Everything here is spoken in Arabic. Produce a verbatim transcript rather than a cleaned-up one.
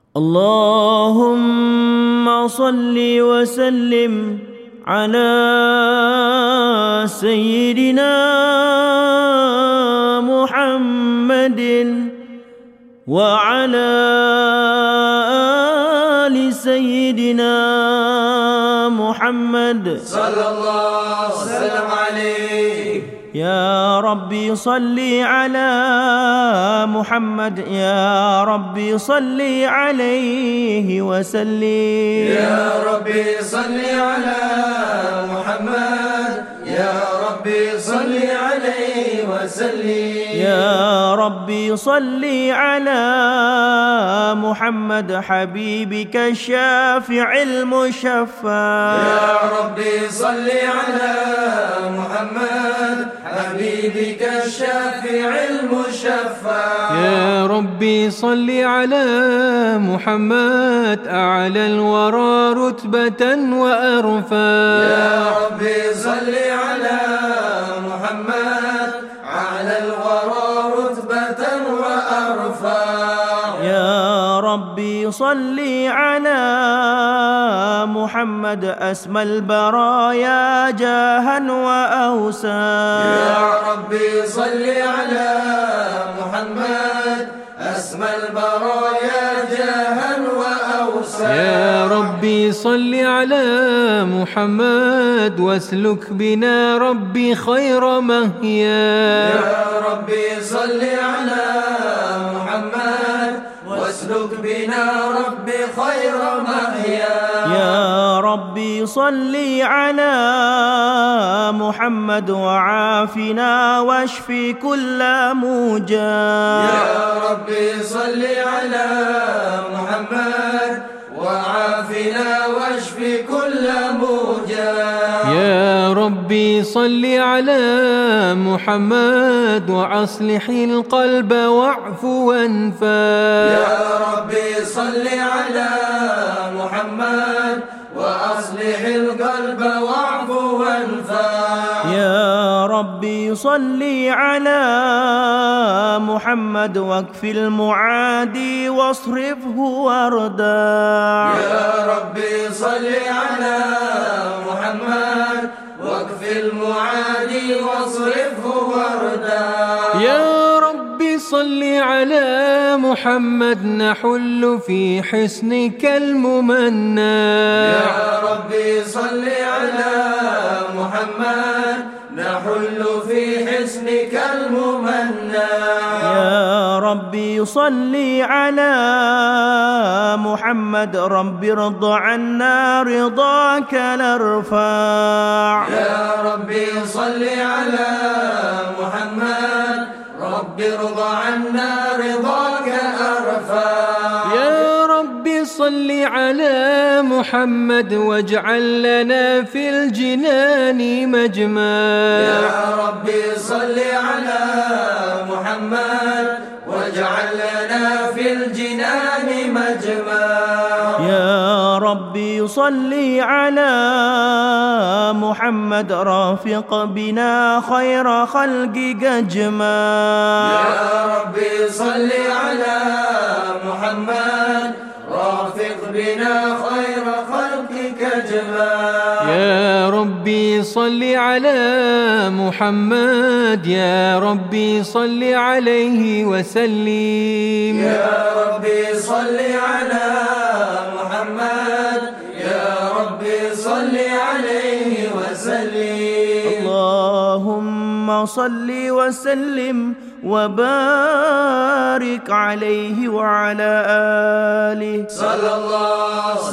اللهم صل وسلم على سيدنا محمد وعلى آل سيدنا محمد صلى الله وسلم عليه. يا ربي صل على محمد، يا ربي صل عليه وسلم. يا ربي صل على محمد، يا ربي صل عليه وسلم. يا ربي صل على محمد حبيبك الشافع المشفع. يا ربي صل على محمد حبيبك الشافع المشفع. يا ربي صل على محمد أعلى الورى رتبة وأرفع. يا ربي صل على محمد على الورى رتبة وأرفع. يا ربي صل على محمد أسمى البرايا جاها وأوسا. يا ربي صل على محمد أسمى البرايا جاها وأوسا. يا ربي صل على محمد واسلك بنا ربي خير مهيا. يا ربي صل على محمد واسلك بنا ربي خير مهيا. يا ربي صل على محمد وعافنا واشف كل موجع. يا ربي صل على محمد وعافنا واشف كل موجع. يا ربي صل على محمد وأصلح القلب واعف وانفع. يا ربي صل على محمد وأصلح القلب واعف وانفع. يا ربي صل على محمد واكف المعادي واصرفه ورداع. يا ربي صل على محمد واكف المعادي واصرفه ورداع. يا ربي صل على محمد نحل في حسنك الممنى. يا ربي صل على محمد نحل في حسنك الممنى. يا ربي صل على محمد رب ارض عنا رضاك الارفاع. يا ربي صل على محمد رب ارض عنا رضاك الارفاع. يا ربي صل على محمد واجعل لنا في الجنان مجمع. يا ربي صل على محمد واجعل لنا في الجنان مجمع. يا ربي صل على محمد رافق بنا خير خلقك اجمع. يا ربي صل على محمد رافق بنا خير خلقك اجمع. يا ربي صل على محمد يا ربي صل عليه وسلم. يا ربي صل على محمد يا ربي صل عليه وسلم. اللهم صل وسلم وبارك عليه وعلى آله صلى الله